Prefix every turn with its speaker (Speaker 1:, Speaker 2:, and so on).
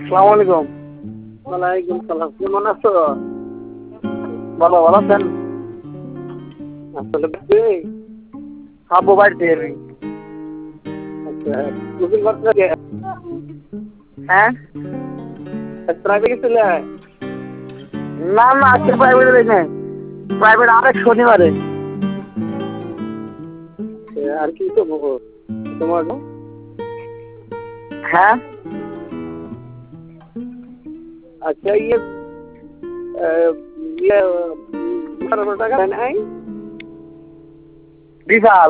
Speaker 1: আসসালামু আলাইকুম।
Speaker 2: ওয়ালাইকুম সালাম। কেমন আছো?
Speaker 1: ভালো আছেন?
Speaker 2: আসলে বাড়ি?
Speaker 1: আব্বু বাড়িতে আমি।
Speaker 2: আচ্ছা, গোসল করতে গে
Speaker 1: হ্যাঁ?
Speaker 2: প্রাইভেট গেছিলে?
Speaker 1: না না, আজকে প্রাইভেটে যাই নাই। প্রাইভেট আরেক শনিবারে।
Speaker 2: আর কি করবো তোমার?
Speaker 1: হ্যাঁ?
Speaker 2: আচ্ছা ইয়ে 1200 টাকা নাই?
Speaker 1: বিশাল।